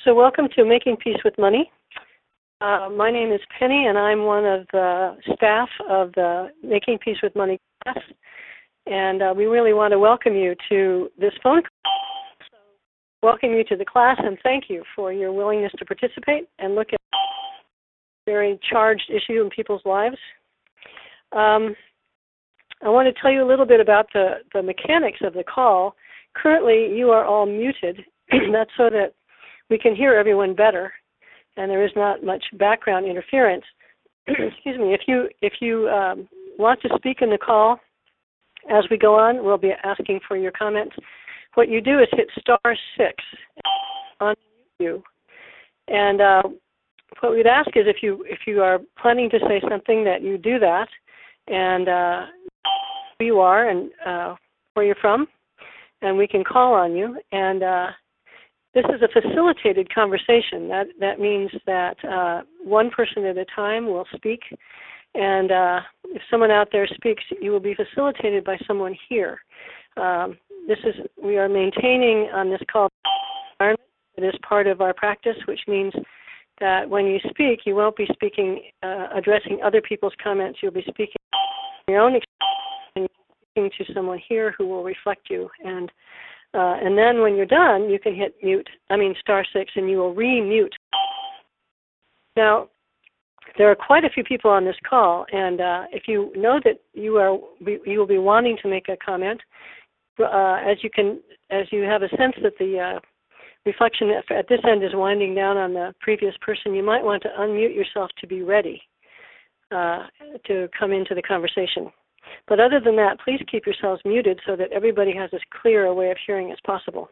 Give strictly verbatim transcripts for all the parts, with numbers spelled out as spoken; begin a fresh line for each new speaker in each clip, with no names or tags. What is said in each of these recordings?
So welcome to Making Peace with Money. Uh, my name is Penny, and I'm one of the staff of the Making Peace with Money class. And uh, we really want to welcome you to this phone call. So welcome you to the class, and thank you for your willingness to participate and look at a very charged issue in people's lives. Um, I want to tell you a little bit about the, the mechanics of the call. Currently, you are all muted. That's so that we can hear everyone better, and there is not much background interference. Excuse me. If you if you um, want to speak in the call as we go on, we'll be asking for your comments. What you do is hit star six on you, and uh, what we'd ask is if you if you are planning to say something, that you do that, and uh, who you are and uh, where you're from, and we can call on you. And uh, this is a facilitated conversation. That that means that uh, one person at a time will speak, and uh, if someone out there speaks, you will be facilitated by someone here. Um, this is we are maintaining on this call environment. It is part of our practice, which means that when you speak, you won't be speaking, uh, addressing other people's comments. You'll be speaking your own experience, and you're speaking to someone here who will reflect you. And Uh, and then when you're done, you can hit mute, I mean star six, and you will re-mute. Now, there are quite a few people on this call, and uh, if you know that you are, you will be wanting to make a comment, uh, as you can, as you have a sense that the uh, reflection at this end is winding down on the previous person, you might want to unmute yourself to be ready uh, to come into the conversation. But other than that, please keep yourselves muted so that everybody has as clear a way of hearing as possible.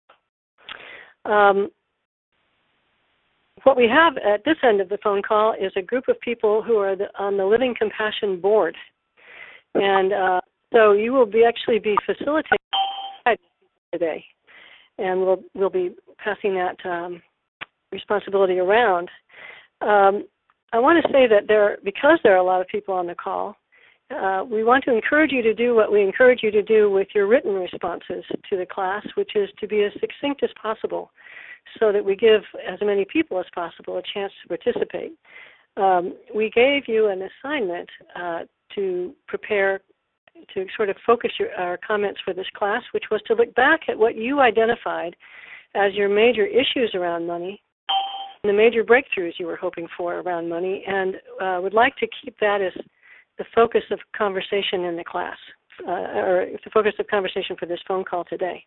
Um, what we have at this end of the phone call is a group of people who are the, on the Living Compassion board. And uh, so you will be actually be facilitating today. And we'll, we'll be passing that um, responsibility around. Um, I want to say that there, because there are a lot of people on the call, Uh, we want to encourage you to do what we encourage you to do with your written responses to the class, which is to be as succinct as possible so that we give as many people as possible a chance to participate. Um, we gave you an assignment uh, to prepare, to sort of focus your, our comments for this class, which was to look back at what you identified as your major issues around money, and the major breakthroughs you were hoping for around money, and uh, would like to keep that as the focus of conversation in the class, uh, or the focus of conversation for this phone call today.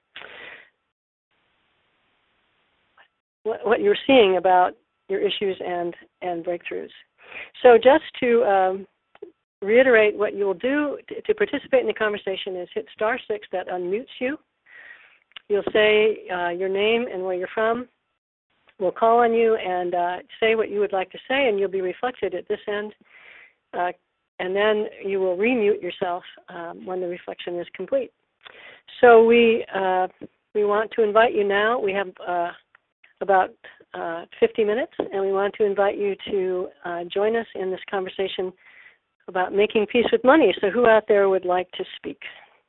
What, what you're seeing about your issues and, and breakthroughs. So just to um, reiterate what you will do to, to participate in the conversation is hit star six, that unmutes you. You'll say uh, your name and where you're from. We'll call on you and uh, say what you would like to say, and you'll be reflected at this end. Uh, And then you will remute yourself um, when the reflection is complete. So we uh, we want to invite you now. We have uh, about uh, fifty minutes, and we want to invite you to uh, join us in this conversation about making peace with money. So who out there would like to speak?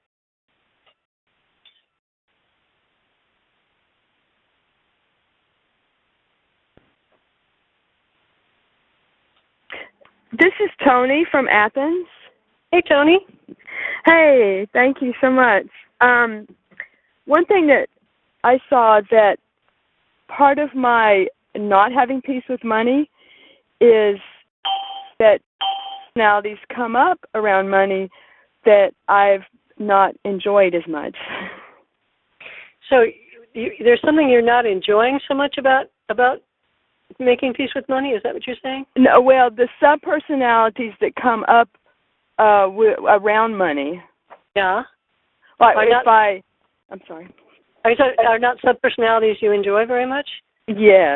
This is Tony from Athens.
Hey, Tony.
Hey, thank you so much. Um, one thing that I saw that part of my not having peace with money is that personalities come up around money that I've not enjoyed as much.
So you, there's something you're not enjoying so much about about making peace with money? Is that what you're saying?
No, well, the subpersonalities that come up uh, w- around money.
Yeah.
Like
are
if
not,
I, I'm sorry.
Are, are not subpersonalities you enjoy very much?
Yes.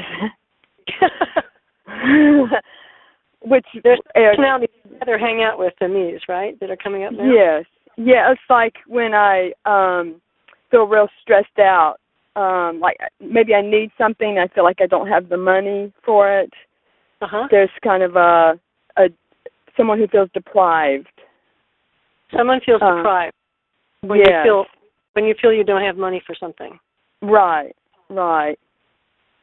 Which
there's personalities you'd rather hang out with than these, right? That are coming up now.
Yes. Yeah, it's like when I um, feel real stressed out. Um, like maybe I need something, I feel like I don't have the money for it.
Uh-huh.
There's kind of a, a someone who feels deprived.
Someone feels
uh,
deprived when
yes.
you feel when you feel you don't have money for something.
Right, right.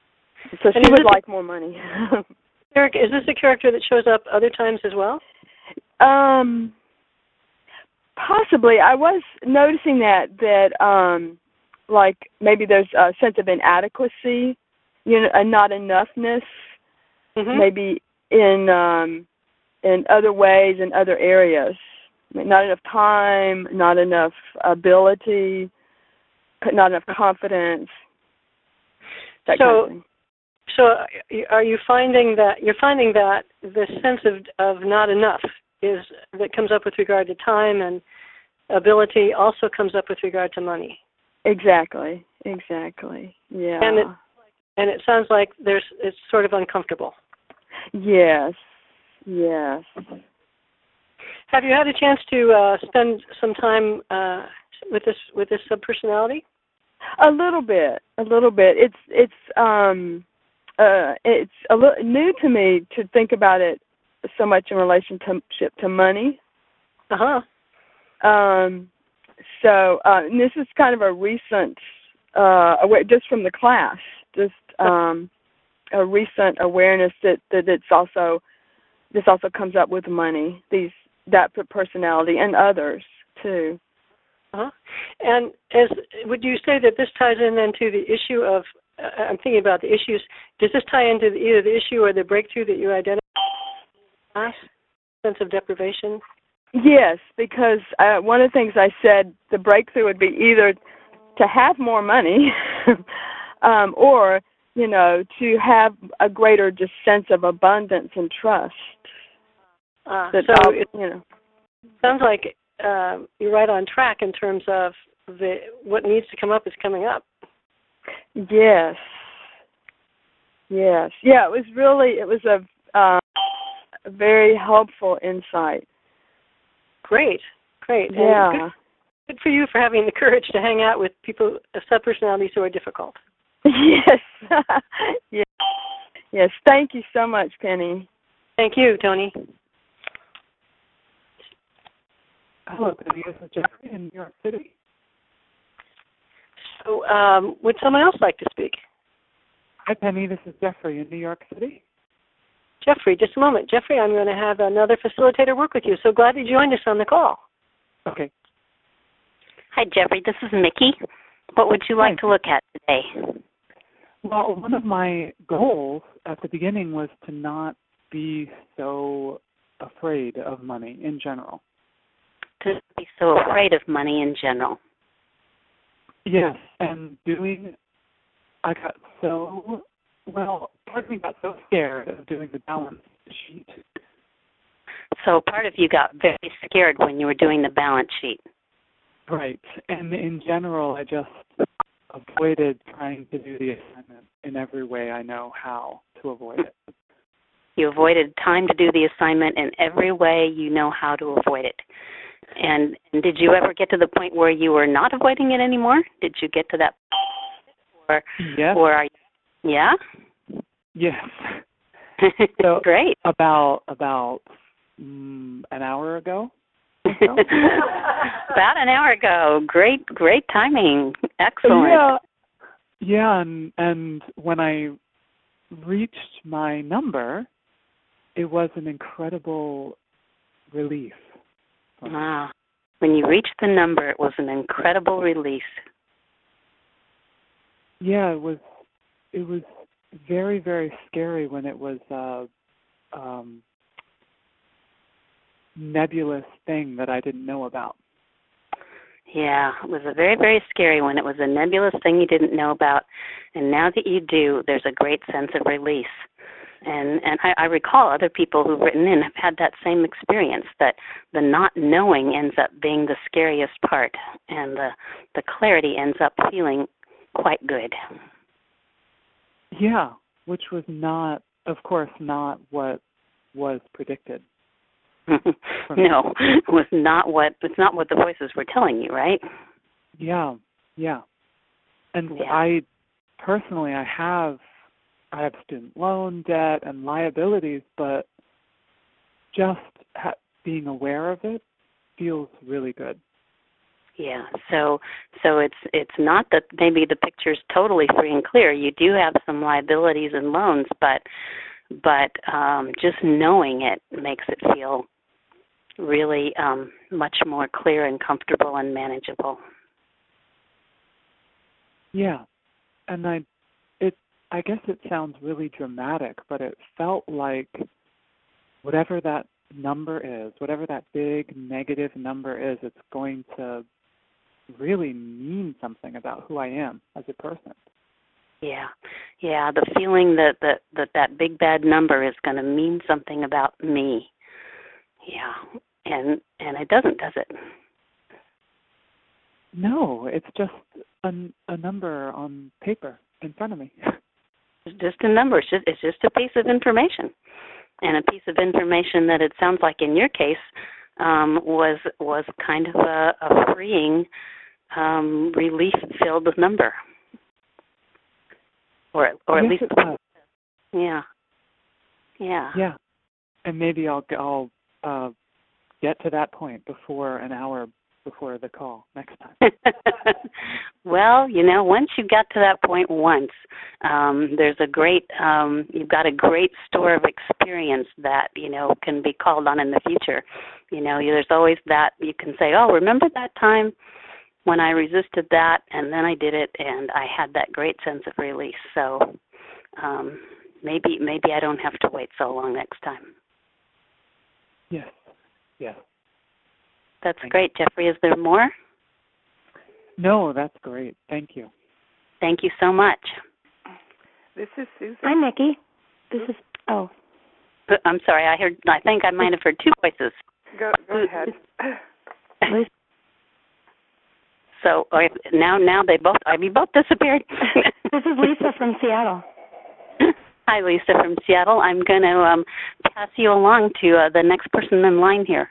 So
And
she would
this,
like more money.
Eric, is this a character that shows up other times as well?
Um, possibly. I was noticing that that um, like maybe there's a sense of inadequacy, you know, a not enoughness,
Mm-hmm.
maybe in um, in other ways in other areas. I mean, not enough time, not enough ability, not enough confidence. That
so,
kind of thing.
so are you finding that you're finding that the sense of of not enough is that comes up with regard to time and ability also comes up with regard to money?
Exactly. Exactly. Yeah.
And it and it sounds like there's it's sort of uncomfortable.
Yes. Yes.
Have you had a chance to uh, spend some time uh, with this with this subpersonality?
A little bit. A little bit. It's it's um uh it's a little new to me to think about it so much in relationship to money.
Uh huh.
Um. So uh, and this is kind of a recent, uh, aware, just from the class, just um, a recent awareness that, that it's also this also comes up with money. These that personality and others too.
Uh-huh. And as would you say that this ties in then to the issue of? Uh, I'm thinking about the issues. Does this tie into the, either the issue or the breakthrough that you identified? Sense of deprivation.
Yes, because uh, one of the things I said, the breakthrough would be either to have more money, um, or you know, to have a greater just sense of abundance and trust.
Uh,
that
so
I'll,
it
you know,
sounds like uh, you're right on track in terms of the what needs to come up is coming up.
Yes. Yes. Yeah. It was really. It was a, uh, a very helpful insight.
Great. Great.
Yeah.
And good, good for you for having the courage to hang out with people, uh, subpersonalities who are difficult.
Yes. Yes. Yes. Thank you so much, Penny.
Thank you, Tony.
Hello, Penny. This is Jeffrey in New York City.
So, um, would someone else like to speak?
Hi, Penny. This is Jeffrey in New York City.
Jeffrey, just a moment. Jeffrey, I'm going to have another facilitator work with you. So glad you joined us on the call.
Okay.
Hi, Jeffrey. This is Mickey. What would you like
Hi.
to look at today?
Well, one of my goals at the beginning was to not be so afraid of money in general.
To be so afraid of money in general.
Yes, and doing, I got so, well, part of me got so scared of doing the balance sheet.
So part of you got very scared when you were doing the balance sheet.
Right, and in general, I just avoided trying to do the assignment in every way I know how to avoid it.
You avoided time to do the assignment in every way you know how to avoid it. And, and did you ever get to the point where you were not avoiding it anymore? Did you get to that point? Or,
yes.
or are you, yeah?
Yes. So
great.
About, about mm, an hour ago.
So. About an hour ago. Great, great timing. Excellent.
Yeah, yeah, and and when I reached my number, it was an incredible relief.
Wow. When you reached the number, it was an incredible release.
Yeah, it was. It was very, very scary when it was a um, nebulous thing that I didn't know about.
Yeah, it was a very, very scary one. It was a nebulous thing you didn't know about, and now that you do, there's a great sense of release. And and I, I recall other people who've written in have had that same experience, that the not knowing ends up being the scariest part, and the the clarity ends up feeling quite good.
Yeah, which was not, of course, not what was predicted.
No, it was not what it's not what the voices were telling you, right?
Yeah, yeah. And
yeah.
I personally, I have, I have student loan debt and liabilities, but just ha- being aware of it feels really good.
Yeah. So so it's it's not that maybe the picture's totally free and clear. You do have some liabilities and loans, but but um, just knowing it makes it feel really um, much more clear and comfortable and manageable.
Yeah, and I, it, I guess it sounds really dramatic, but it felt like whatever that number is, whatever that big negative number is, it's going to really mean something about who I am as a person.
Yeah, yeah, the feeling that that that, that big bad number is going to mean something about me. Yeah, and and it doesn't, does it?
No, it's just a, a number on paper in front of me.
It's just a number. It's just, it's just a piece of information, and a piece of information that it sounds like in your case um, was was kind of a, a freeing, um, relief-filled number, or or at least,
it was.
yeah, yeah,
yeah, and maybe I'll I'll uh, get to that point before an hour before the call next time.
Well, you know, once you got to that point once, um, there's a great, um, you've got a great store of experience that, you know, can be called on in the future. You know, there's always that, you can say, oh, remember that time when I resisted that and then I did it and I had that great sense of release. So um, maybe maybe I don't have to wait so long next time.
Yes, yes.
That's
Thank
great, Jeffrey. Is there more?
No, that's great. Thank you.
Thank you so much.
This is Susan.
Hi, Nikki. This is, oh.
I'm sorry, I heard, I think I might have heard two voices.
Go, go ahead.
So or now now they both, I mean, both disappeared.
This is Lisa from Seattle.
Hi, Lisa from Seattle. I'm going to um, pass you along to uh, the next person in line here.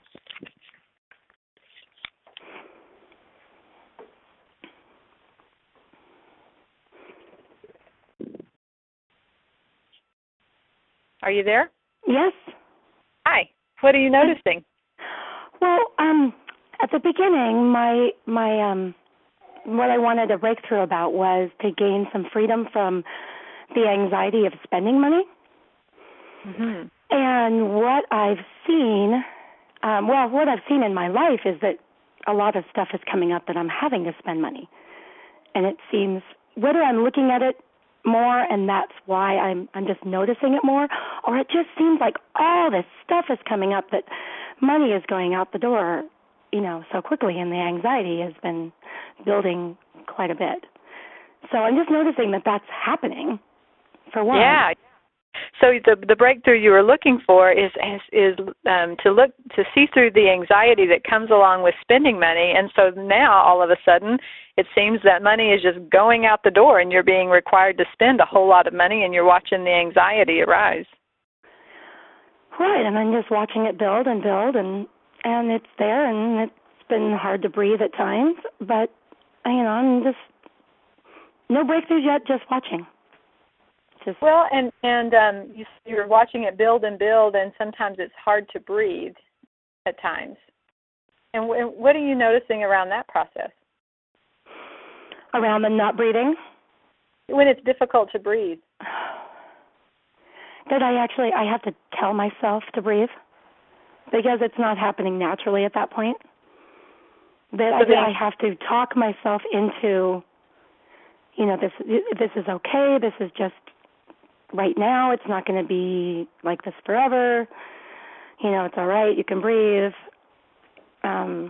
Are you there?
Yes.
Hi. What are you noticing?
Well, um, at the beginning, my my um, what I wanted a breakthrough about was to gain some freedom from the anxiety of spending money.
Mm-hmm.
And what I've seen, um, well, what I've seen in my life is that a lot of stuff is coming up that I'm having to spend money, and it seems whether I'm looking at it more and that's why I'm I'm just noticing it more, or it just seems like all this stuff is coming up that money is going out the door, you know, so quickly, and the anxiety has been building quite a bit. So I'm just noticing that that's happening, for one.
Yeah. So the the breakthrough you were looking for is is, is um, to look to see through the anxiety that comes along with spending money, and so now all of a sudden it seems that money is just going out the door, and you're being required to spend a whole lot of money, and you're watching the anxiety arise.
Right, and I'm just watching it build and build, and and it's there, and it's been hard to breathe at times, but you know, I'm just no breakthroughs yet, just watching. Just
well, and and um, you, you're watching it build and build, and sometimes it's hard to breathe at times. And w- what are you noticing around that process?
Around the not breathing?
When it's difficult to breathe.
That I actually, I have to tell myself to breathe because it's not happening naturally at that point. That I, I have to talk myself into, you know, this this is okay, this is just right now, it's not going to be like this forever, you know, it's all right, you can breathe. Um,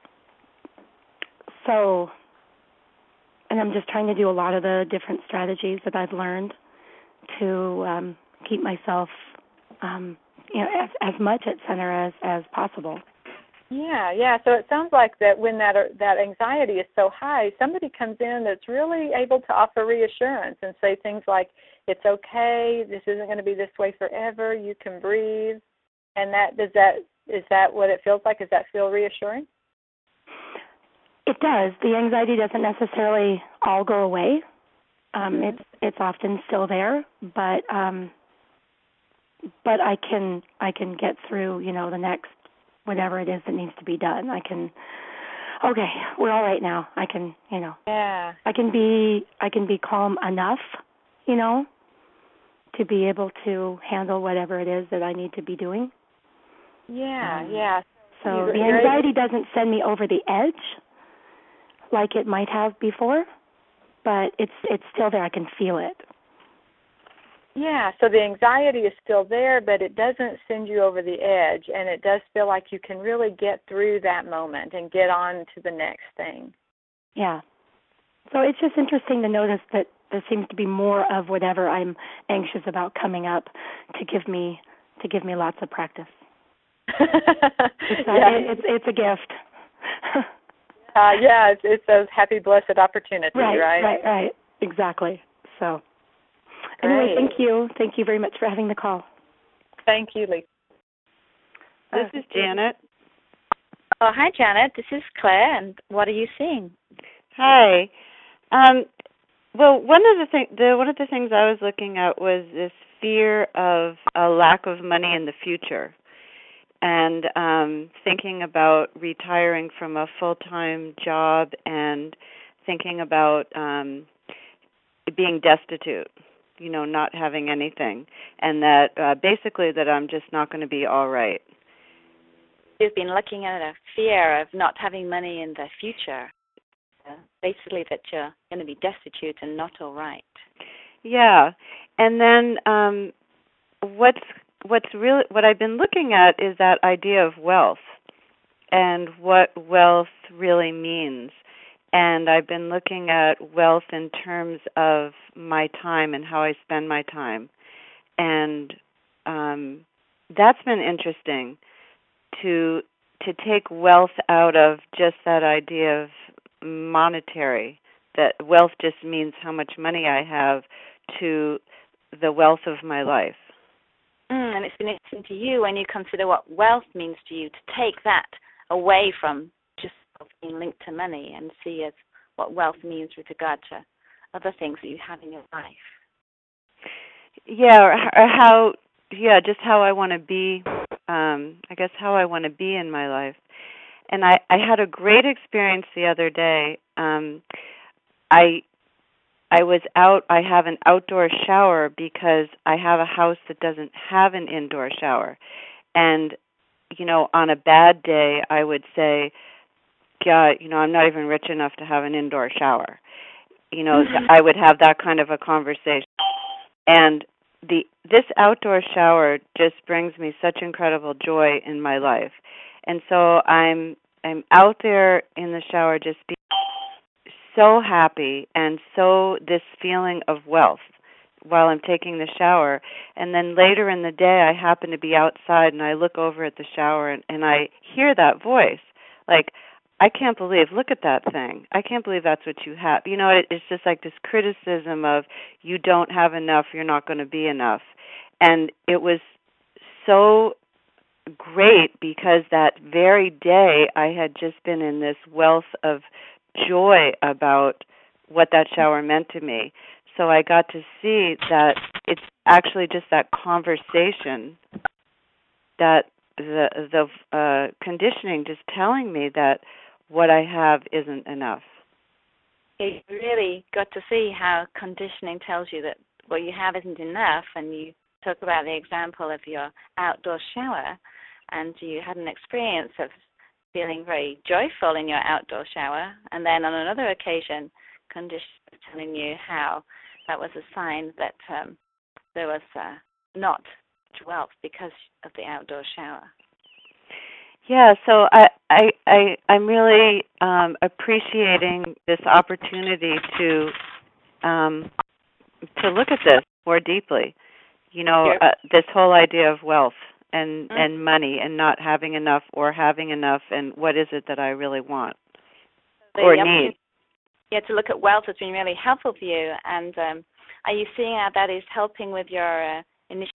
so, and I'm just trying to do a lot of the different strategies that I've learned to um, keep myself, um, you know, as, as much at center as, as possible.
Yeah, yeah. So it sounds like that when that that anxiety is so high, somebody comes in that's really able to offer reassurance and say things like, "It's okay. This isn't going to be this way forever. You can breathe." And that does that is that what it feels like? Does that feel reassuring?
It does. The anxiety doesn't necessarily all go away. Um,
mm-hmm.
It's it's often still there, but um, but I can I can get through, you know, the next whatever it is that needs to be done. I can okay, we're all right now. I can, you know.
Yeah.
I can be I can be calm enough, you know, to be able to handle whatever it is that I need to be doing.
Yeah,
um,
yeah.
So
You're,
the
you're
anxiety
able-
doesn't send me over the edge like it might have before, but it's it's still there. I can feel it.
Yeah, so the anxiety is still there, but it doesn't send you over the edge, and it does feel like you can really get through that moment and get on to the next thing.
Yeah. So it's just interesting to notice that there seems to be more of whatever I'm anxious about coming up to give me to give me lots of practice. It's, uh,
yeah.
it, it's it's a gift.
uh, yeah, it's, it's those happy, blessed opportunities,
right?
right?
Right, right, exactly. So
Great.
anyway, thank you. Thank you very much for having the call.
Thank you, Lisa.
This is Janet.
Oh, hi, Janet. This is Claire, and what are you seeing?
Hi. Um, well, one of the thing, the one of the things I was looking at was this fear of a lack of money in the future, and um, thinking about retiring from a full-time job and thinking about um, being destitute, you know, not having anything, and that uh, basically that I'm just not going to be all right.
You've been looking at a fear of not having money in the future. Uh, basically that you're going to be destitute and not all right.
Yeah. And then um, what's what's really what I've been looking at is that idea of wealth and what wealth really means. And I've been looking at wealth in terms of my time and how I spend my time. And um, that's been interesting to to take wealth out of just that idea of monetary, that wealth just means how much money I have, to the wealth of my life.
Mm, and it's been interesting to you when you consider what wealth means to you, to take that away from just being linked to money and see as what wealth means with regard to other things that you have in your life.
Yeah, or, or how, yeah, just how I want to be, um, I guess how I want to be in my life. And I, I had a great experience the other day. Um, I I was out, I have an outdoor shower because I have a house that doesn't have an indoor shower. And, you know, on a bad day, I would say, God, you know, I'm not even rich enough to have an indoor shower. You know, mm-hmm. I would have that kind of a conversation. And the this outdoor shower just brings me such incredible joy in my life. And so I'm I'm out there in the shower just being so happy and so this feeling of wealth while I'm taking the shower. And then later in the day I happen to be outside and I look over at the shower and, and I hear that voice. Like, I can't believe, look at that thing. I can't believe that's what you have. You know, it, it's just like this criticism of you don't have enough, you're not going to be enough. And it was so great because that very day I had just been in this wealth of joy about what that shower meant to me. So I got to see that it's actually just that conversation, that the the uh, conditioning just telling me that what I have isn't enough.
You really got to see how conditioning tells you that what you have isn't enough, and you talk about the example of your outdoor shower, and you had an experience of feeling very joyful in your outdoor shower, and then on another occasion, conditioning was telling you how that was a sign that um, there was uh, not wealth because of the outdoor shower.
Yeah, so I, I, I, I'm really um, appreciating this opportunity to um, to look at this more deeply. You know, uh, this whole idea of wealth and, mm-hmm. and money and not having enough or having enough, and what is it that I really want
the
or need.
Yeah, to look at wealth has been really helpful for you. And um, are you seeing how that is helping with your uh, initial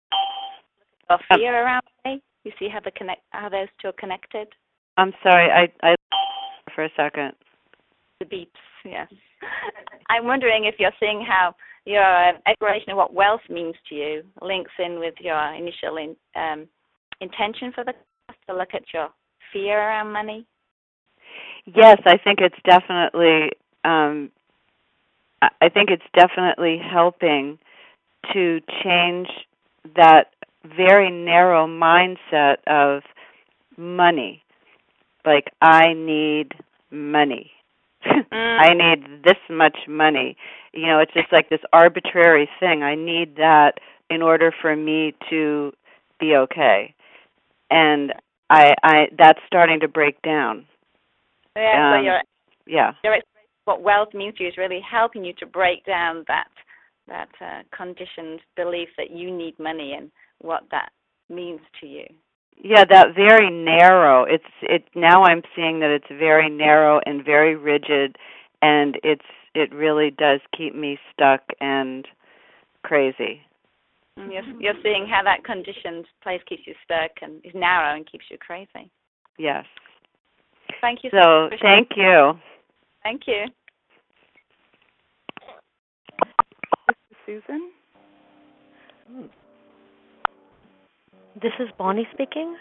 or fear um, around money? You see how the connect how those two are connected?
I'm sorry, I I for a second.
The beeps, yes. I'm wondering if you're seeing how your uh, exploration of what wealth means to you links in with your initial in, um, intention for the class, to look at your fear around money.
Yes, I think it's definitely. Um, I think it's definitely helping to change that very narrow mindset of money. Like, I need money. Mm. I need this much money. You know, it's just like this arbitrary thing. I need that in order for me to be okay. And I, I that's starting to break down.
Yeah,
um,
so you're,
yeah.
you're what wealth means to you is really helping you to break down that that uh, conditioned belief that you need money and what that means to you.
Yeah, that very narrow. It's it now I'm seeing that it's very narrow and very rigid, and it's it really does keep me stuck and crazy.
And you're, you're seeing how that conditioned place keeps you stuck and is narrow and keeps you crazy.
Yes.
Thank you.
So, so thank you.
Thank you.
Susan?
This is Bonnie speaking.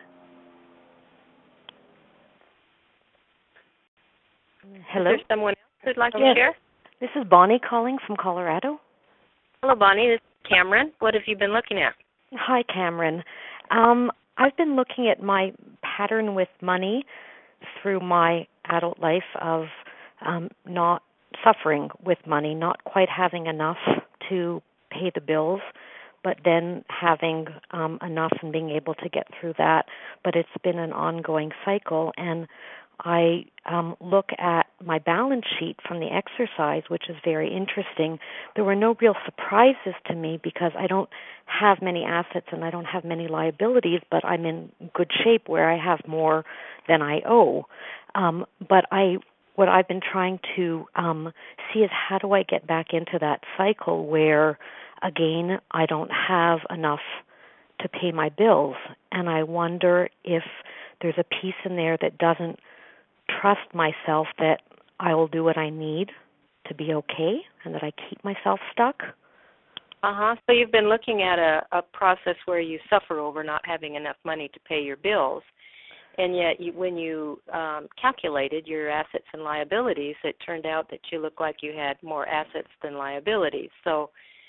Hello?
Is there someone else who'd like
yes.
to share?
This is Bonnie calling from Colorado.
Hello, Bonnie. This is Cameron. What have you been looking at?
Hi, Cameron. Um, I've been looking at my pattern with money through my adult life of um, not suffering with money, not quite having enough to pay the bills, but then having um, enough and being able to get through that. But it's been an ongoing cycle, and I um, look at my balance sheet from the exercise, which is very interesting. There were no real surprises to me because I don't have many assets and I don't have many liabilities, but I'm in good shape where I have more than I owe. Um, but I, what I've been trying to um, see is how do I get back into that cycle where, again, I don't have enough to pay my bills. And I wonder if there's a piece in there that doesn't trust myself that I will do what I need to be okay and that I keep myself stuck.
Uh-huh. So you've been looking at a, a process where you suffer over not having enough money to pay your bills, and yet you, when you um, calculated your assets and liabilities, it turned out that you looked like you had more assets than liabilities. So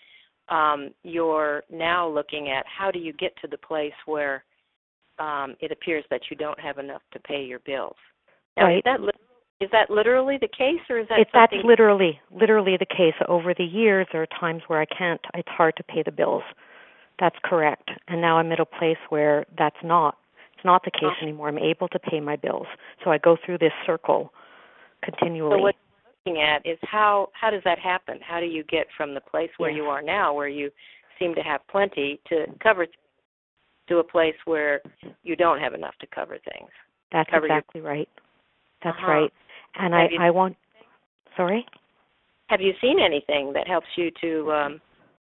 um, you're now looking at how do you get to the place where um, it appears that you don't have enough to pay your bills. Now,
right.
Is that, is that literally the case, or is that
it,
something...
That's literally, literally the case. Over the years, there are times where I can't, it's hard to pay the bills. That's correct. And now I'm at a place where that's not. It's not the case oh. anymore. I'm able to pay my bills. So I go through this circle continually.
So what you're looking at is how, how does that happen? How do you get from the place where
yes.
you are now, where you seem to have plenty to cover things, to a place where you don't have enough to cover things?
That's
cover
exactly
your...
right. That's
uh-huh.
right. And
have
I,
you,
I want, sorry?
Have you seen anything that helps you to um,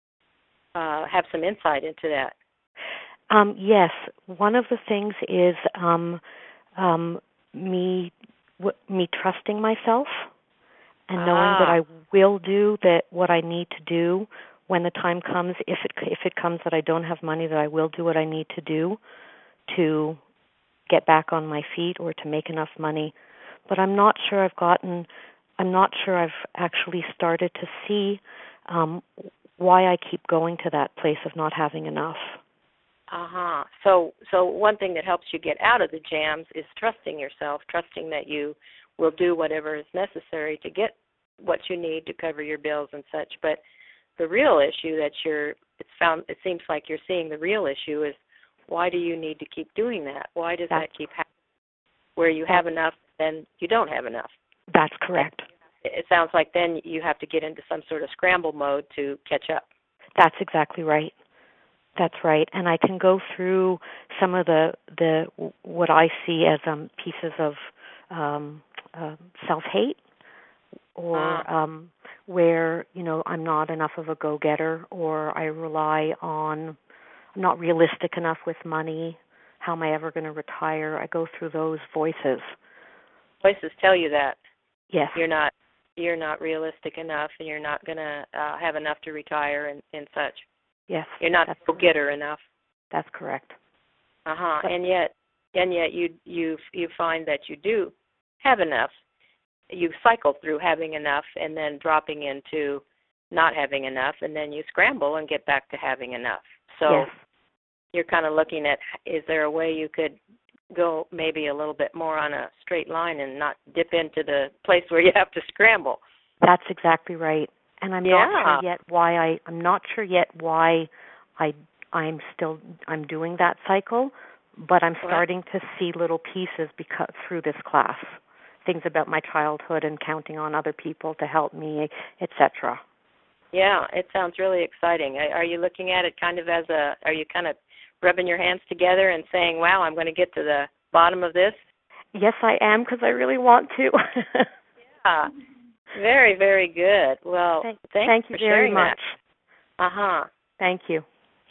uh, have some insight into that?
Um, yes. One of the things is um, um, me w- me trusting myself and knowing
ah.
that I will do that what I need to do when the time comes. If it if it comes that I don't have money, that I will do what I need to do to get back on my feet or to make enough money. But I'm not sure I've gotten, I'm not sure I've actually started to see um, why I keep going to that place of not having enough.
Uh-huh. So, so one thing that helps you get out of the jams is trusting yourself, trusting that you will do whatever is necessary to get what you need to cover your bills and such. But the real issue that you're, it's found, it seems like you're seeing the real issue is why do you need to keep doing that? Why does
That's,
that keep happening? Where you have enough, then you don't have enough.
That's correct.
It sounds like then you have to get into some sort of scramble mode to catch up.
That's exactly right. That's right. And I can go through some of the, the what I see as um, pieces of um, uh, self-hate or um, where, you know, I'm not enough of a go-getter or I rely on, I'm not realistic enough with money. How am I ever going to retire? I go through those voices.
Voices tell you that.
Yes.
You're not you're not realistic enough and you're not going to uh, have enough to retire and, and such.
Yes.
You're not a go-getter enough.
That's correct.
Uh-huh. But, and yet and yet you you you find that you do have enough
you cycle through having enough and then dropping into not having enough, and then you scramble and get back to having enough. So
yes.
You're kind of looking at, is there a way you could go maybe a little bit more on a straight line and not dip into the place where you have to scramble?
That's exactly right. And I'm
yeah.
not sure yet why I I'm not sure yet why I I'm still I'm doing that cycle, but I'm starting to see little pieces because through this class, things about my childhood and counting on other people to help me, et cetera.
Yeah, it sounds really exciting. Are you looking at it kind of as a, are you kind of rubbing your hands together and saying, wow, I'm going to get to the bottom of this?
Yes, I am, because I really want to.
yeah, very, very good. Well,
thank,
thanks
thank
for
you very
sharing
much.
that. Uh-huh.
Thank you.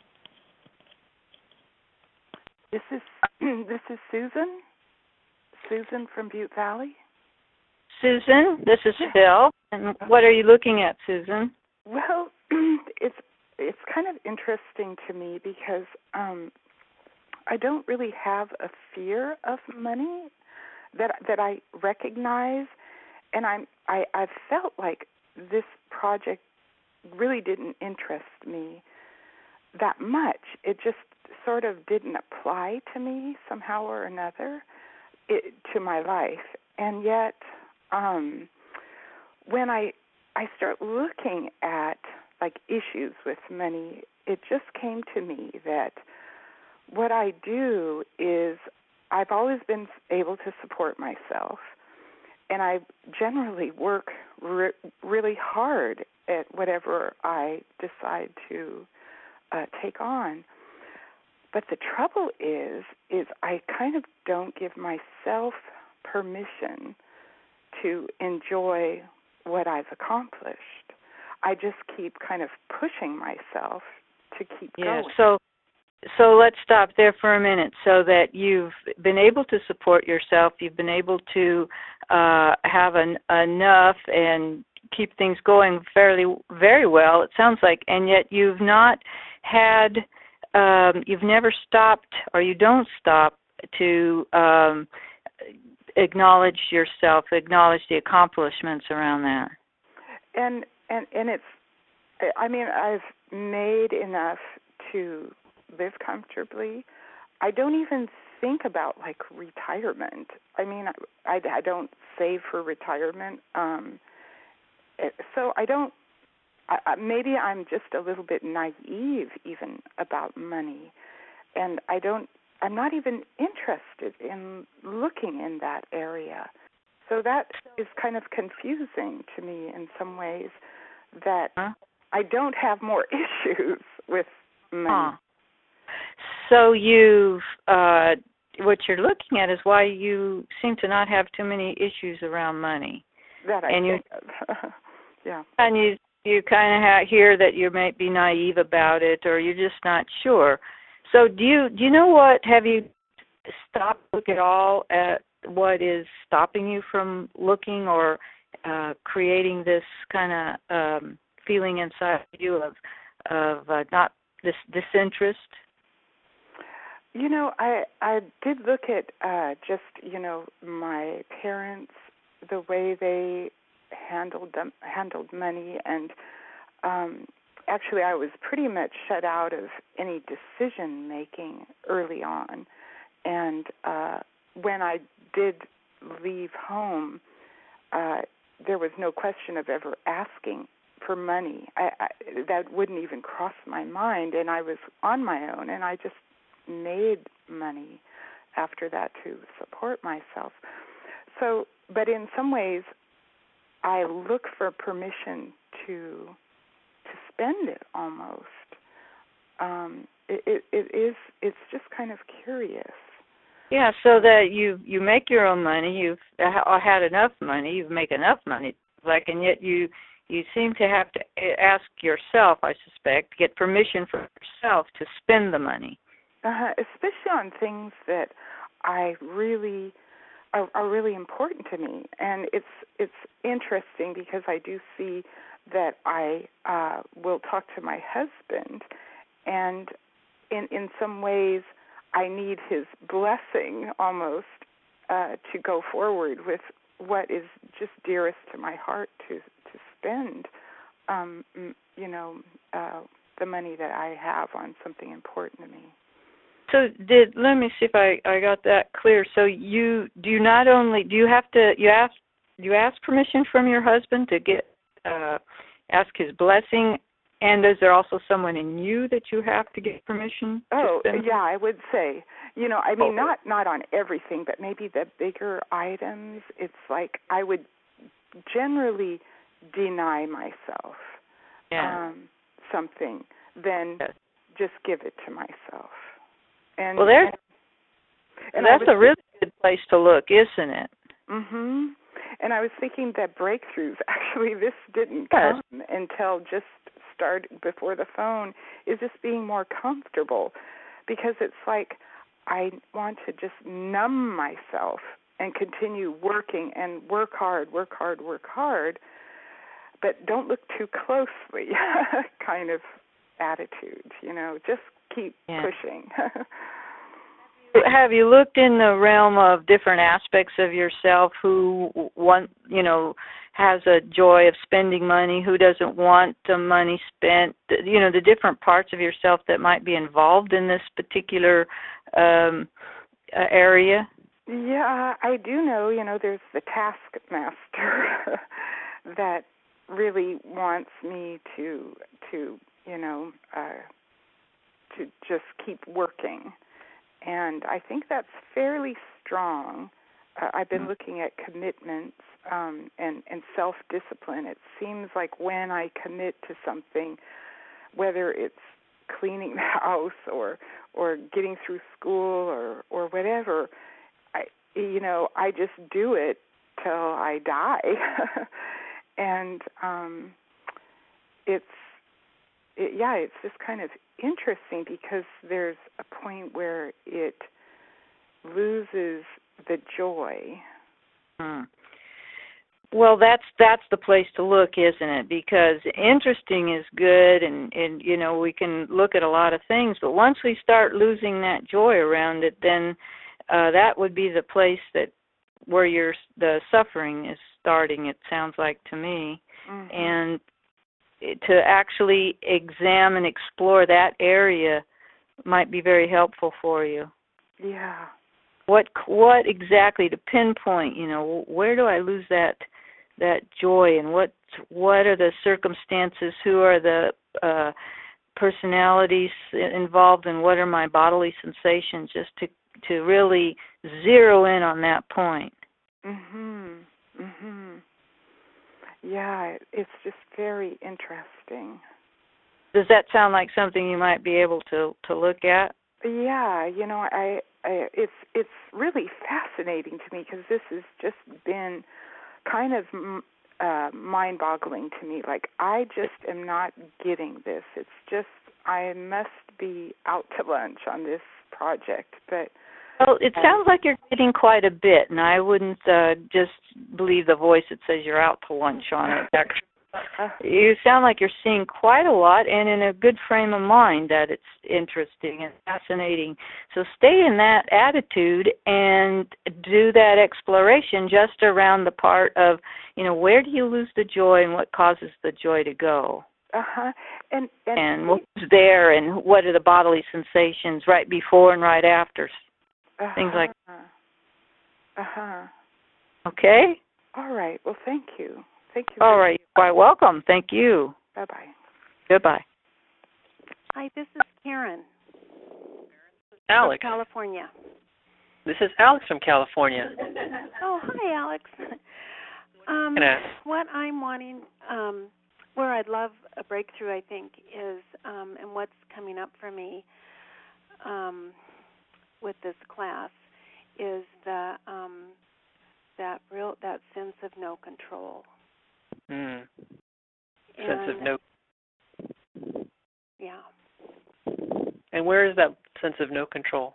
This is this is Susan. Susan from Butte Valley.
Susan, this is Phil. And what are you looking at, Susan?
Well, it's it's kind of interesting to me because um, I don't really have a fear of money that that I recognize, and I'm I I've felt like this project really didn't interest me that much. It just sort of didn't apply to me somehow or another it, to my life, and yet um, when I I start looking at like issues with money, it just came to me that what I do is I've always been able to support myself, and I generally work re- really hard at whatever I decide to uh, take on. But the trouble is, is I kind of don't give myself permission to enjoy what I've accomplished. I just keep kind of pushing myself to keep
yeah,
going.
So, so let's stop there for a minute. So that you've been able to support yourself, you've been able to uh, have an, enough and keep things going fairly, very well, it sounds like, and yet you've not had, um, you've never stopped, or you don't stop to um, acknowledge yourself, acknowledge the accomplishments around that.
And and and it's, I mean, I've made enough to live comfortably. I don't even think about like retirement. I mean, I, I don't save for retirement. Um, so I don't. I, maybe I'm just a little bit naive even about money, and I don't. I'm not even interested in looking in that area. So that is kind of confusing to me in some ways, that
huh?
I don't have more issues with money.
Huh. So you've, uh, what you're looking at is why you seem to not have too many issues around money.
That I
and
think of. yeah.
And you you kind of ha- hear that you might be naive about it, or you're just not sure. So do you do you know what? Have you stopped to look at all at what is stopping you from looking or uh, creating this kind of um, feeling inside you of of uh, not this disinterest?
You know, I I did look at uh, just you know my parents, the way they handled them, handled money, and um, actually I was pretty much shut out of any decision making early on, and uh, when I did leave home, uh, there was no question of ever asking for money. I, I, that wouldn't even cross my mind, and I was on my own, and I just made money after that to support myself. So, but in some ways, I look for permission to to spend it almost. Um, it, it, it is. It's just kind of curious.
Yeah, so that you you make your own money, you've uh, had enough money, you make enough money, like, and yet you you seem to have to ask yourself, I suspect, get permission from yourself to spend the money.
Uh, especially on things that I really are, are really important to me, and it's it's interesting because I do see that I uh, will talk to my husband, and in in some ways I need his blessing almost uh, to go forward with what is just dearest to my heart to to spend, um, you know, uh, the money that I have on something important to me.
So did let me see if I, I got that clear. So you do you not only do you have to you ask do you ask permission from your husband to get uh, ask his blessing, and is there also someone in you that you have to get permission?
Oh,
to spend?
yeah, I would say, you know, I mean,
okay.
not not on everything, but maybe the bigger items. It's like I would generally deny myself
yeah.
um, something, then yes. just give it to myself. And
well, there's
and, and
that's
was,
a really good place to look, isn't it?
Mhm. And I was thinking that breakthroughs, actually, this didn't
yes.
come until just started before the phone, is just being more comfortable, because it's like I want to just numb myself and continue working and work hard, work hard, work hard, but don't look too closely kind of attitude, you know, just keep yeah. pushing.
Have you looked in the realm of different aspects of yourself who want, you know, has a joy of spending money, who doesn't want the money spent, you know, the different parts of yourself that might be involved in this particular um, uh, area?
Yeah, I do know, you know, there's the taskmaster that really wants me to, to you know, uh, to just keep working. And I think that's fairly strong. Uh, I've been looking at commitments um, and, and self-discipline. It seems like when I commit to something, whether it's cleaning the house or or getting through school or, or whatever, I you know I just do it till I die. and um, it's it, yeah, it's just kind of interesting because there's a point where it loses the joy.
Hmm. Well, that's that's the place to look, isn't it? Because interesting is good, and, and you know we can look at a lot of things, but once we start losing that joy around it, then uh, that would be the place that where your the suffering is starting. It sounds like to me, mm-hmm. and to actually examine, explore that area might be very helpful for you.
Yeah.
What what exactly to pinpoint? You know, where do I lose that that joy, and what what are the circumstances? Who are the uh, personalities involved, and what are my bodily sensations? Just to to really zero in on that point.
Mhm. Mhm. Yeah, it's just very interesting.
Does that sound like something you might be able to, to look at?
Yeah, you know, I, I it's it's really fascinating to me because this has just been kind of uh, mind-boggling to me. Like, I just am not getting this. It's just I must be out to lunch on this project, but.
Well, it sounds like you're getting quite a bit, and I wouldn't uh, just believe the voice that says you're out to lunch on it. You sound like you're seeing quite a lot and in a good frame of mind that it's interesting and fascinating. So stay in that attitude and do that exploration just around the part of, you know, where do you lose the joy and what causes the joy to go?
Uh-huh. And, and,
and what's there and what are the bodily sensations right before and right after?
Uh-huh.
Things like
that. Uh-huh.
Okay?
All right. Well, thank you. Thank you.
All right. You're quite welcome. Thank you.
Bye-bye.
Goodbye.
Hi, this is Karen.
Alex.
From California.
This is Alex from California.
Oh, hi, Alex. Um, what I'm wanting, um, where I'd love a breakthrough, I think, is, um, and what's coming up for me, um, with this class is the um, that real that sense of no control.
Mm.
And,
sense of no.
Yeah.
And where is that sense of no control?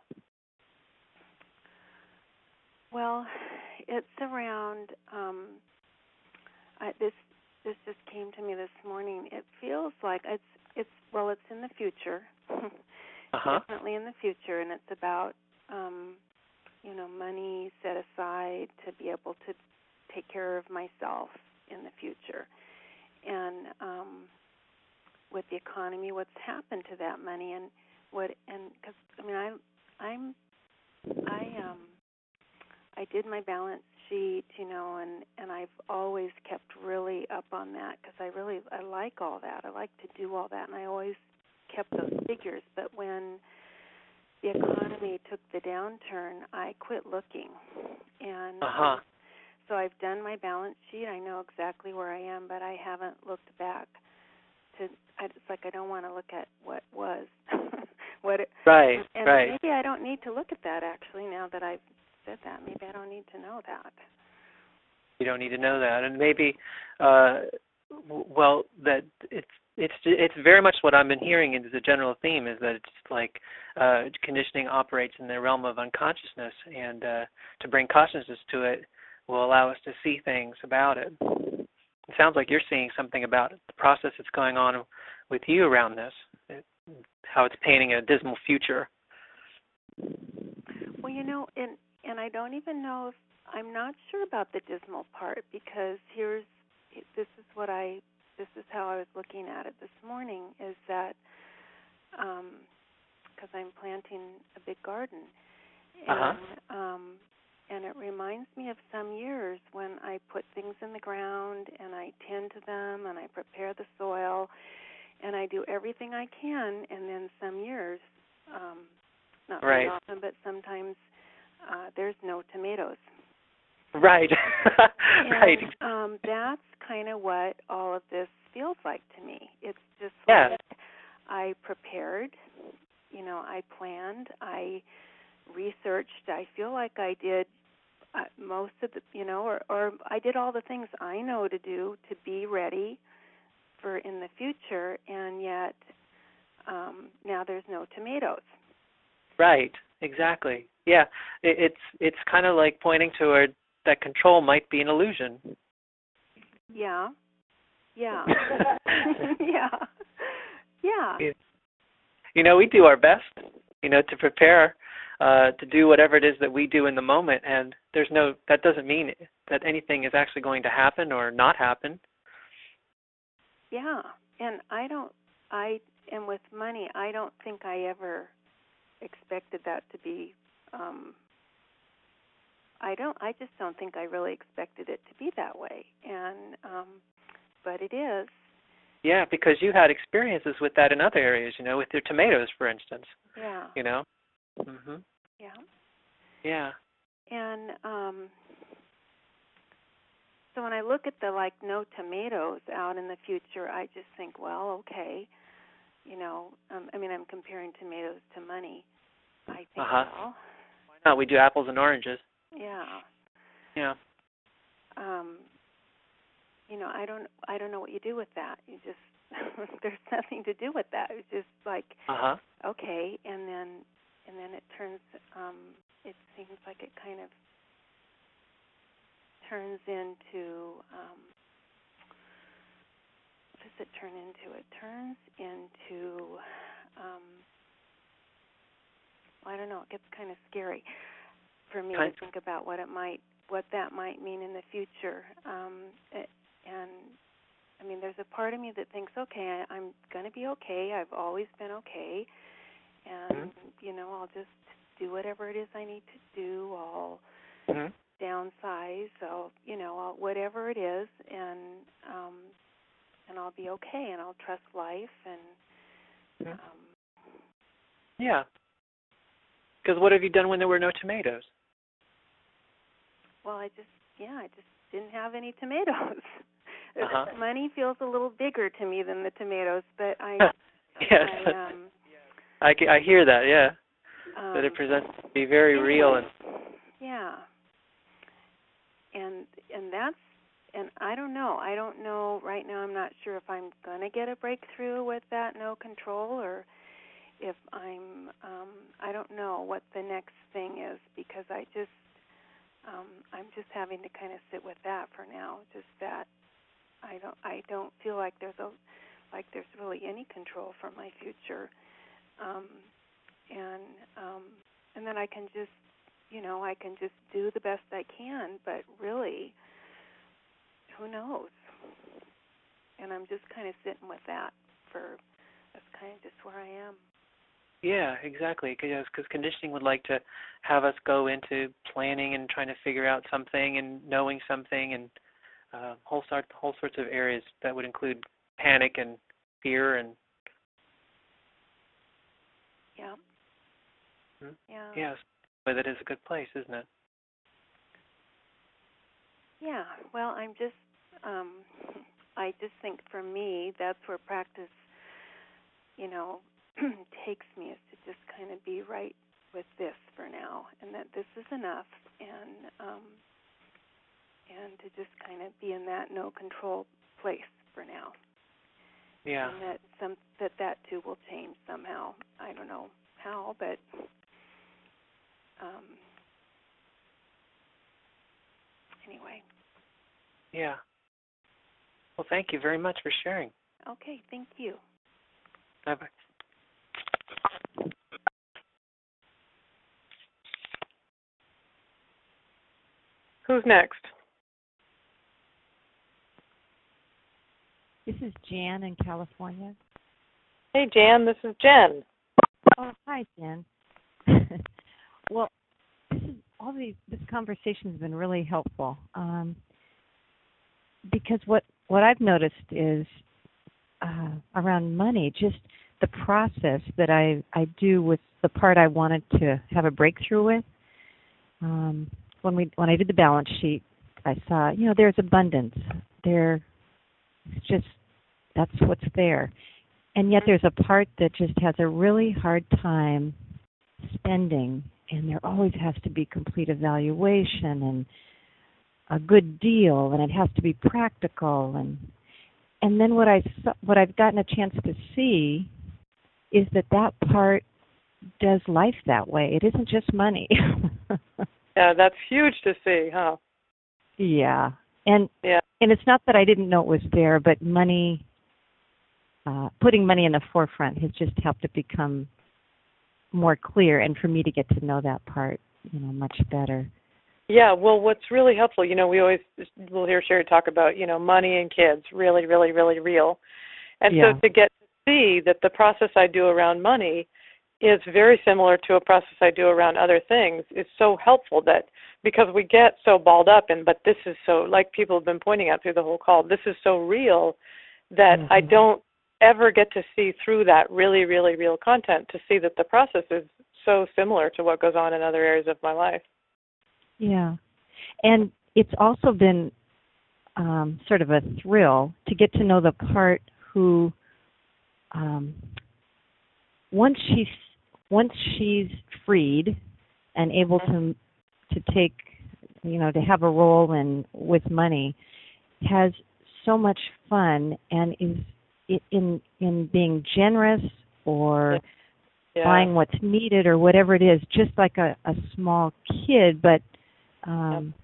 Well, it's around. Um, I, this this just came to me this morning. It feels like it's it's well, it's in the future.
Uh-huh.
Definitely in the future, and it's about, um, you know, money set aside to be able to take care of myself in the future. And um, with the economy, what's happened to that money, and what, and because I mean, I, I'm, I um, I did my balance sheet, you know, and and I've always kept really up on that because I really I like all that. I like to do all that, and I always kept those figures. But when the economy took the downturn, I quit looking, and
uh-huh.
so I've done my balance sheet. I know exactly where I am, but I haven't looked back. To I, it's like I don't want to look at what was, what it,
right,
and
right.
maybe I don't need to look at that actually. Now that I've said that, maybe I don't need to know that.
You don't need to know that, and maybe, uh, well, that it's it's it's very much what I've been hearing as a general theme is that it's like uh, conditioning operates in the realm of unconsciousness, and uh, to bring consciousness to it will allow us to see things about it. It sounds like you're seeing something about the process that's going on with you around this, it, how it's painting a dismal future.
Well, you know, and and I don't even know if I'm not sure about the dismal part, because here's this is what I this is how I was looking at it this morning, is that because um, I'm planting a big garden, and
uh-huh.
um, and it reminds me of some years when I put things in the ground and I tend to them and I prepare the soil and I do everything I can, and then some years, um, not very
right.
often, but sometimes uh, there's no tomatoes.
Right. right.
And um, that's kind of what all of this feels like to me. It's just
yeah.
like I prepared, you know, I planned, I researched. I feel like I did uh, most of the, you know, or, or I did all the things I know to do to be ready for in the future, and yet um, now there's no tomatoes.
Right. Exactly. Yeah. It, it's it's kind of like pointing toward that control might be an illusion.
Yeah. Yeah. yeah. Yeah.
You know, we do our best, you know, to prepare uh, to do whatever it is that we do in the moment, and there's no, that doesn't mean that anything is actually going to happen or not happen.
Yeah. And I don't, I, and with money, I don't think I ever expected that to be, um, I don't. I just don't think I really expected it to be that way, and um, but it is.
Yeah, because you had experiences with that in other areas, you know, with your tomatoes, for instance.
Yeah.
You know. Mhm.
Yeah.
Yeah.
And um, so when I look at the like no tomatoes out in the future, I just think, well, okay, you know, um, I mean, I'm comparing tomatoes to money. I think,
uh-huh.
well,
why not? We do apples and oranges.
Yeah.
Yeah.
Um, you know, I don't, I don't know what you do with that. You just, there's nothing to do with that. It's just like,
uh-huh.
okay, and then, and then it turns. Um, it seems like it kind of turns into. Um, what does it turn into? It turns into. Um, well, I don't know. It gets kind of scary for me
kind
to think about what it might, what that might mean in the future. Um, it, and I mean, there's a part of me that thinks, okay, I, I'm going to be okay. I've always been okay, and
mm-hmm.
you know, I'll just do whatever it is I need to do. I'll
mm-hmm.
downsize. I'll, you know, I'll, whatever it is, and um, and I'll be okay, and I'll trust life, and
mm-hmm.
um,
yeah. Because what have you done when there were no tomatoes?
Well, I just, yeah, I just didn't have any tomatoes.
Uh-huh.
Money feels a little bigger to me than the tomatoes, but I,
yes.
I, um,
I, I hear that, yeah,
um,
that it presents to be very
anyway,
real. and
Yeah, and and that's, and I don't know. I don't know right now. I'm not sure if I'm going to get a breakthrough with that no control, or if I'm, um, I don't know what the next thing is, because I just, um, I'm just having to kind of sit with that for now. Just that I don't, I don't feel like there's a, like there's really any control for my future, um, and um, and then I can just, you know, I can just do the best I can. But really, who knows? And I'm just kind of sitting with that for, that's kind of just where I am.
Yeah, exactly. Because conditioning would like to have us go into planning and trying to figure out something and knowing something and uh, whole sort whole sorts of areas that would include panic and fear and.
Yeah.
Hmm?
Yeah.
Yes, but that is a good place, isn't it?
Yeah. Well, I'm just. Um, I just think for me, that's where practice, you know, takes me, is to just kind of be right with this for now, and that this is enough, and um, and to just kind of be in that no control place for now.
Yeah.
And that some that that too will change somehow. I don't know how, but um, anyway.
Yeah. Well, thank you very much for sharing.
Okay, thank you.
Bye-bye.
Who's next?
This is Jan in California.
Hey, Jan, this is Jen.
Oh, hi, Jen. Well, this is, all these this conversation has been really helpful um, because what what I've noticed is uh, around money, just the process that I I do with the part I wanted to have a breakthrough with. Um, when we when I did the balance sheet, I saw you know there's abundance there. It's just that's what's there. And yet there's a part that just has a really hard time spending, and there always has to be complete evaluation and a good deal, and it has to be practical. And and then what I what I've gotten a chance to see is that that part does life that way. It isn't just money.
Yeah, that's huge to see, huh?
Yeah. And
yeah.
and it's not that I didn't know it was there, but money, uh, putting money in the forefront has just helped it become more clear, and for me to get to know that part, you know, much better.
Yeah, well, what's really helpful, you know, we always will hear Sherry talk about, you know, money and kids, really, really, really real. And
yeah.
so to get to see that the process I do around money is very similar to a process I do around other things is so helpful, that because we get so balled up in, but this is so, like people have been pointing out through the whole call, this is so real that mm-hmm. I don't ever get to see through that really, really real content to see that the process is so similar to what goes on in other areas of my life.
Yeah. And it's also been um, sort of a thrill to get to know the part who, um, once she's once she's freed and able to to take, you know, to have a role in with money, has so much fun and is in in being generous or
yeah.
buying what's needed or whatever it is, just like a, a small kid, but um,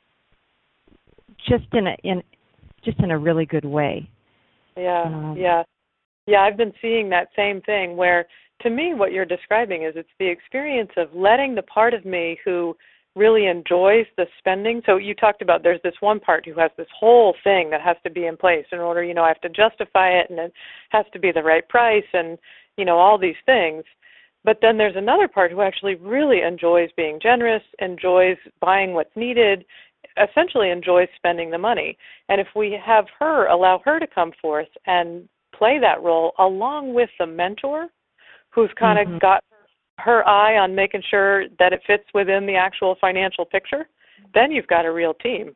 yep. just in a in just in a really good way.
Yeah,
um,
yeah, yeah. I've been seeing that same thing where, to me, what you're describing is it's the experience of letting the part of me who really enjoys the spending. So you talked about there's this one part who has this whole thing that has to be in place in order, you know, I have to justify it, and it has to be the right price, and, you know, all these things. But then there's another part who actually really enjoys being generous, enjoys buying what's needed, essentially enjoys spending the money. And if we have her, allow her to come forth and play that role along with the mentor who's kind of mm-hmm. got her eye on making sure that it fits within the actual financial picture, then you've got a real team.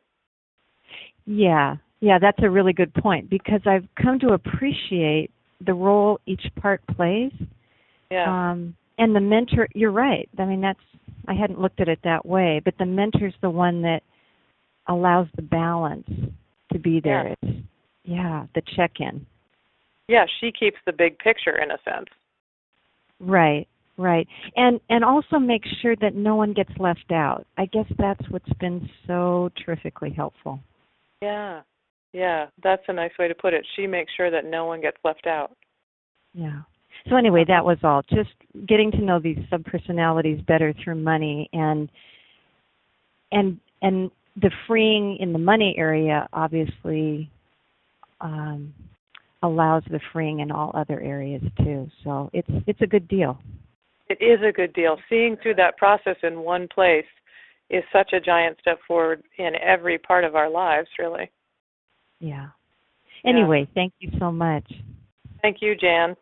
Yeah, yeah, that's a really good point, because I've come to appreciate the role each part plays.
Yeah.
Um, and the mentor, you're right. I mean, that's, I hadn't looked at it that way, but the mentor's the one that allows the balance to be there.
Yeah,
it's, yeah the check-in.
Yeah, she keeps the big picture in a sense.
Right. Right. And and also make sure that no one gets left out. I guess that's what's been so terrifically helpful.
Yeah. Yeah, that's a nice way to put it. She makes sure that no one gets left out.
Yeah. So anyway, that was all. Just getting to know these subpersonalities better through money, and and and the freeing in the money area obviously um, allows the freeing in all other areas too. So it's it's a good deal.
It is a good deal. Seeing through that process in one place is such a giant step forward in every part of our lives, really.
Yeah. Anyway, yeah. Thank you so much.
Thank you, Jan.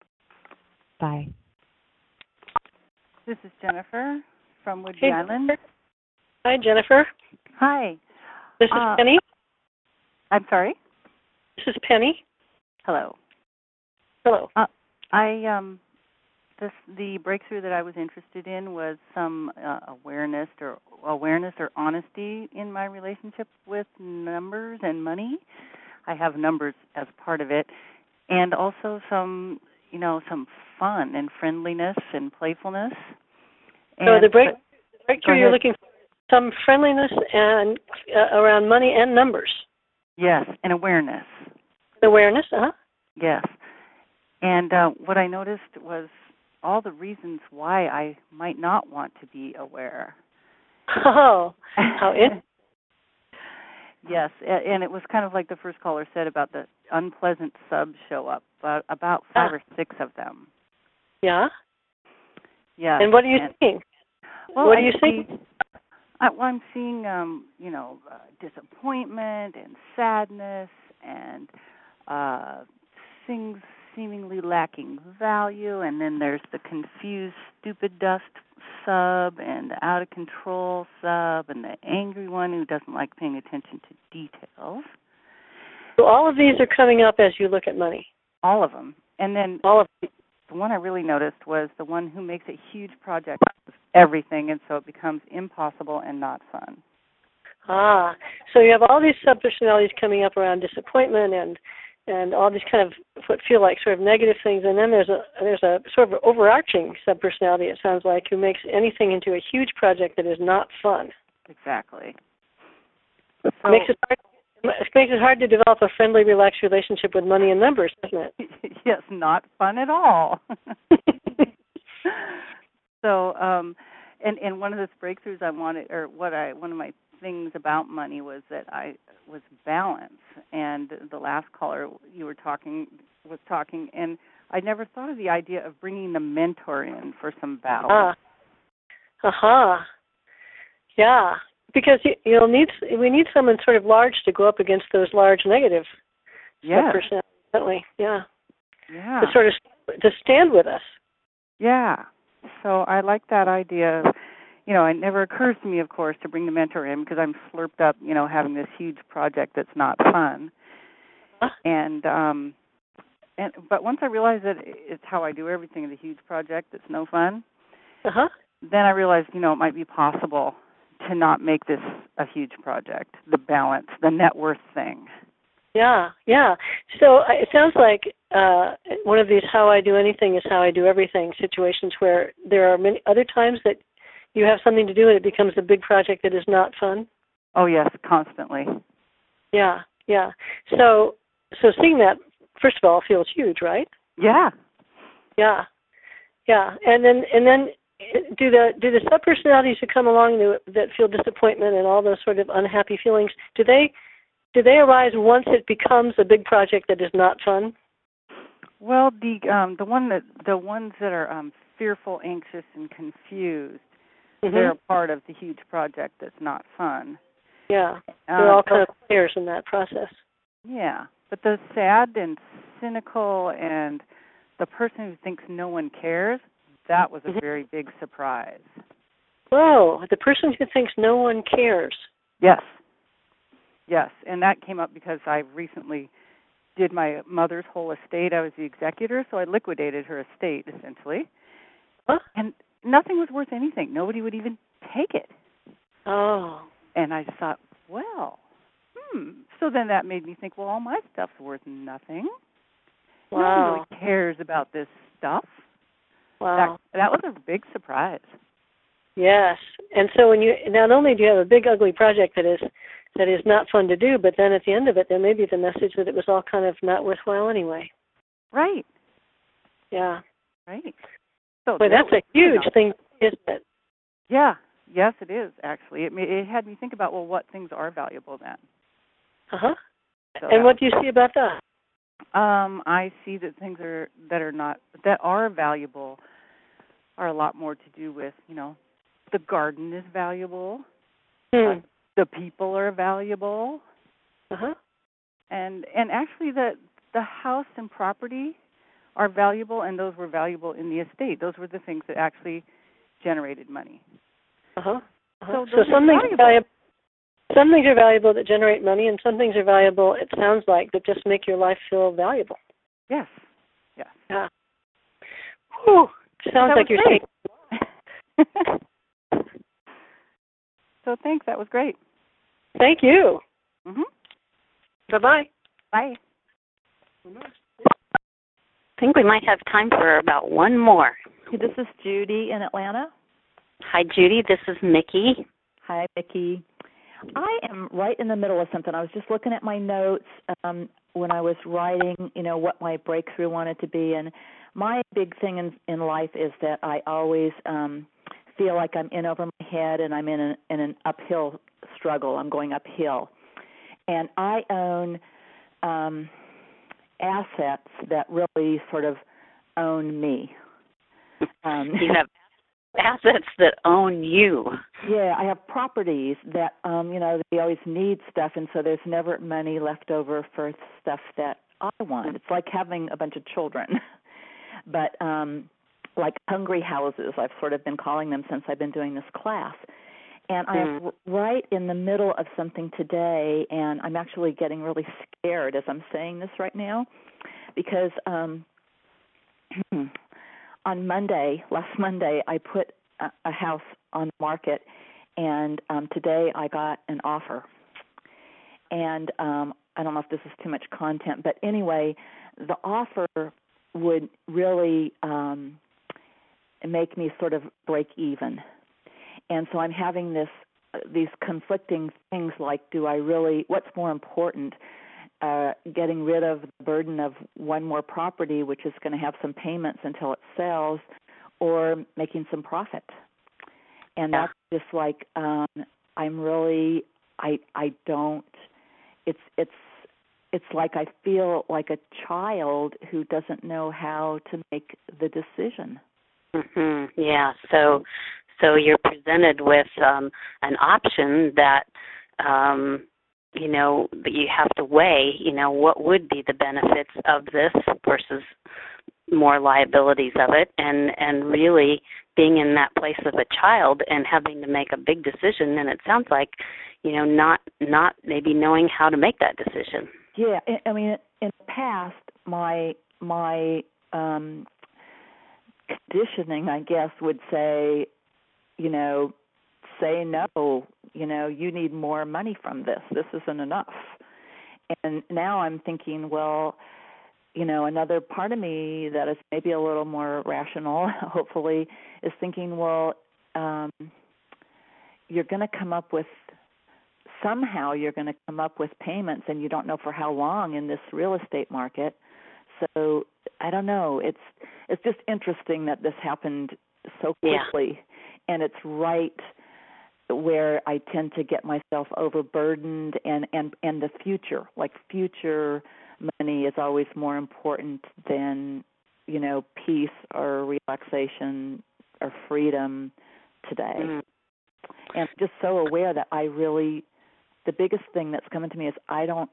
Bye.
This is Jennifer from Woodby
hey,
Island.
Jennifer. Hi, Jennifer.
Hi.
This is
uh,
Penny.
I'm sorry?
This is Penny.
Hello.
Hello.
Uh, I um, this the breakthrough that I was interested in was some uh, awareness or awareness or honesty in my relationship with numbers and money. I have numbers as part of it, and also some, you know, some fun and friendliness and playfulness. And
so the break,
but,
breakthrough you're looking for some friendliness and uh, around money and numbers.
Yes, and awareness.
Awareness, uh-huh.
Yes. And uh, what I noticed was all the reasons why I might not want to be aware.
Oh, how interesting.
Yes, and it was kind of like the first caller said about the unpleasant subs show up, but about five ah. or six of them.
Yeah?
Yeah.
And what are you
and,
seeing?
Well,
what are
I
you
see,
seeing?
I, well, I'm seeing, um, you know, uh, disappointment and sadness and uh, things seemingly lacking value, and then there's the confused, stupid dust sub and the out of control sub and the angry one who doesn't like paying attention to details.
So all of these are coming up as you look at money.
All of them. And then
all of
the one I really noticed was the one who makes a huge project of everything, and so it becomes impossible and not fun.
Ah, so you have all these sub-personalities coming up around disappointment and and all these kind of what feel like sort of negative things, and then there's a there's a sort of overarching sub-personality, it sounds like, who makes anything into a huge project that is not fun.
Exactly.
So, makes it hard, it makes it hard to develop a friendly, relaxed relationship with money and numbers, doesn't it?
Yes, not fun at all. so, um, and and one of the breakthroughs I wanted, or what I one of my things about money was that I was balance, and the last caller you were talking was talking, and I never thought of the idea of bringing the mentor in for some balance.
Ah, uh-huh. Yeah, because you, you'll need we need someone sort of large to go up against those large negative
yes.
personalities. Yeah,
yeah,
to sort of to stand with us.
Yeah, so I like that idea. You know, it never occurs to me, of course, to bring the mentor in because I'm slurped up, you know, having this huge project that's not fun.
Huh?
And um, and but once I realized that it's how I do everything in the huge project that's no fun,
uh-huh.
then I realized, you know, it might be possible to not make this a huge project. The balance, the net worth thing.
Yeah, yeah. So uh, it sounds like uh, one of these "how I do anything is how I do everything" situations where there are many other times that you have something to do and it becomes a big project that is not fun.
Oh yes, constantly.
Yeah, yeah. So, so seeing that, first of all, feels huge, right?
Yeah.
Yeah, yeah. And then, and then, do the do the sub-personalities who come along that feel disappointment and all those sort of unhappy feelings, do they do they arise once it becomes a big project that is not fun?
Well, the um, the one that the ones that are um, fearful, anxious, and confused. Mm-hmm. They're a part of the huge project that's not fun.
Yeah, they're
um,
all kind of players in that process.
Yeah, but the sad and cynical and the person who thinks no one cares, that was a mm-hmm. very big surprise.
Whoa, the person who thinks no one cares.
Yes, yes, and that came up because I recently did my mother's whole estate. I was the executor, so I liquidated her estate, essentially.
Huh?
And nothing was worth anything. Nobody would even take it.
Oh.
And I thought, well, hmm. So then that made me think, well, all my stuff's worth nothing.
Wow.
Nobody really cares about this stuff.
Wow.
That, that was a big surprise.
Yes. And so when you not only do you have a big ugly project that is that is not fun to do, but then at the end of it there may be the message that it was all kind of not worthwhile anyway.
Right.
Yeah.
Right. So
Boy, that's a huge thing, isn't it?
Yeah, yes, it is actually. It it had me think about, well, what things are valuable then.
Uh huh.
So
and what do you see about that?
Um, I see that things are that are not that are valuable are a lot more to do with, you know, the garden is valuable,
Hmm.
uh, the people are valuable,
uh huh,
and and actually the the house and property are valuable, and those were valuable in the estate. Those were the things that actually generated money.
Uh huh. Uh-huh.
So,
So
those
some
are
things are
valuable.
valuable. Some things are valuable that generate money, and some things are valuable, it sounds like, that just make your life feel valuable.
Yes. Yes.
Yeah. Whew. Sounds
That
like
was
you're
great. saying. So thanks. That was great.
Thank you.
Mhm.
Bye-bye.
Bye.
I think we might have time for about one more.
This is Judy in Atlanta.
Hi, Judy. This is Mickey.
Hi, Mickey. I am right in the middle of something. I was just looking at my notes um, when I was writing, you know, what my breakthrough wanted to be. And my big thing in, in life is that I always um, feel like I'm in over my head and I'm in, a, in an uphill struggle. I'm going uphill. And I own um, assets that really sort of own me. Um,
you have assets that own you.
Yeah, I have properties that, um, you know, they always need stuff, and so there's never money left over for stuff that I want. It's like having a bunch of children, but um, like hungry houses, I've sort of been calling them since I've been doing this class. And I am
Mm.
right in the middle of something today, and I'm actually getting really scared as I'm saying this right now, because um, on Monday, last Monday, I put a, a house on the market, and um, today I got an offer. And um, I don't know if this is too much content, but anyway, the offer would really um, make me sort of break even. And so I'm having this uh, these conflicting things like, do I really, what's more important, uh, getting rid of the burden of one more property, which is going to have some payments until it sells, or making some profit? And
Yeah.
that's just like, um, I'm really, I I don't, it's it's it's like I feel like a child who doesn't know how to make the decision.
Mhm. Yeah. So, so you're presented with um, an option that, um, you know, that you have to weigh. You know, what would be the benefits of this versus more liabilities of it, and and really being in that place of a child and having to make a big decision. And it sounds like, you know, not not maybe knowing how to make that decision.
Yeah, I mean, in the past, my my um, conditioning, I guess, would say, you know, say no. You know, you need more money from this. This isn't enough. And now I'm thinking, well, you know, another part of me that is maybe a little more rational, hopefully, is thinking, well, um, you're going to come up with, somehow you're going to come up with payments, and you don't know for how long in this real estate market. So I don't know. It's it's just interesting that this happened so quickly, yeah. And it's right where I tend to get myself overburdened, and, and, and the future, like future money is always more important than, you know, peace or relaxation or freedom today. Mm-hmm. And I'm just so aware that I really, the biggest thing that's coming to me is I don't,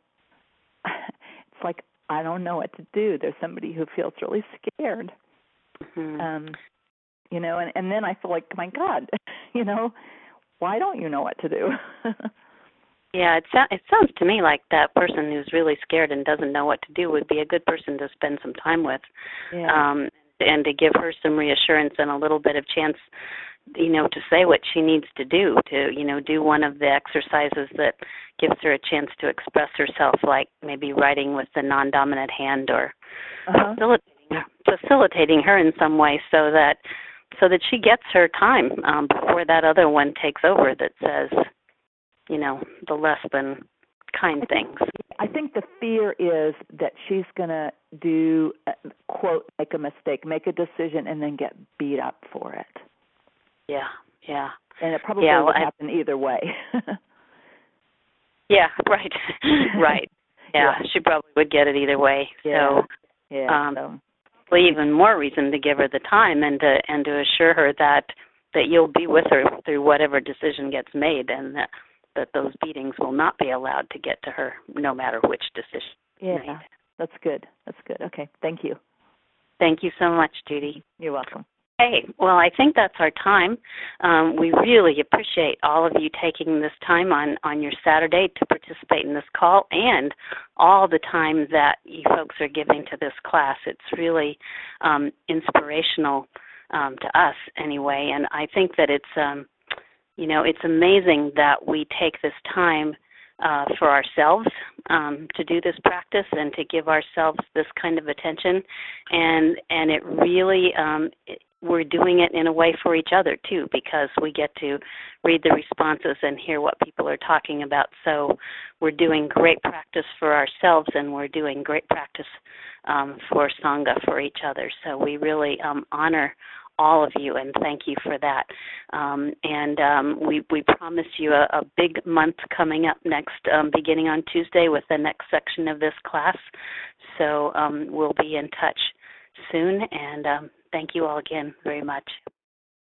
it's like I don't know what to do. There's somebody who feels really scared. Mm-hmm. Um, you know, and, and then I feel like, my God, you know, why don't you know what to do?
Yeah, it, so- it sounds to me like that person who's really scared and doesn't know what to do would be a good person to spend some time with, yeah. um, and to give her some reassurance and a little bit of chance, you know, to say what she needs to do, to, you know, do one of the exercises that gives her a chance to express herself, like maybe writing with the non-dominant hand, or uh-huh. facilitating, facilitating her in some way so that so that she gets her time um, before that other one takes over that says, you know, the less than kind things.
I think the fear is that she's going to do, uh, quote, make a mistake, make a decision, and then get beat up for it.
Yeah, Yeah.
And it probably
yeah,
would
well,
happen either way.
yeah, right. right. Yeah,
yeah,
she probably would get it either way.
Yeah.
So,
yeah.
um,
So.
well, even more reason to give her the time and to and to assure her that that you'll be with her through whatever decision gets made, and that that those beatings will not be allowed to get to her, no matter which decision
Yeah,
made.
that's good. That's good. Okay, thank you.
Thank you so much, Judy.
You're welcome.
Hey, well, I think that's our time. Um, we really appreciate all of you taking this time on, on your Saturday to participate in this call, and all the time that you folks are giving to this class. It's really um, inspirational um, to us anyway, and I think that it's, um, you know, it's amazing that we take this time uh, for ourselves um, to do this practice and to give ourselves this kind of attention, and and it really um, it, we're doing it in a way for each other too, because we get to read the responses and hear what people are talking about. So we're doing great practice for ourselves, and we're doing great practice um, for Sangha, for each other. So we really um, honor all of you, and thank you for that. Um, and um, we, we promise you a, a big month coming up next, um, beginning on Tuesday with the next section of this class. So um, we'll be in touch soon, and um, thank you all again very much.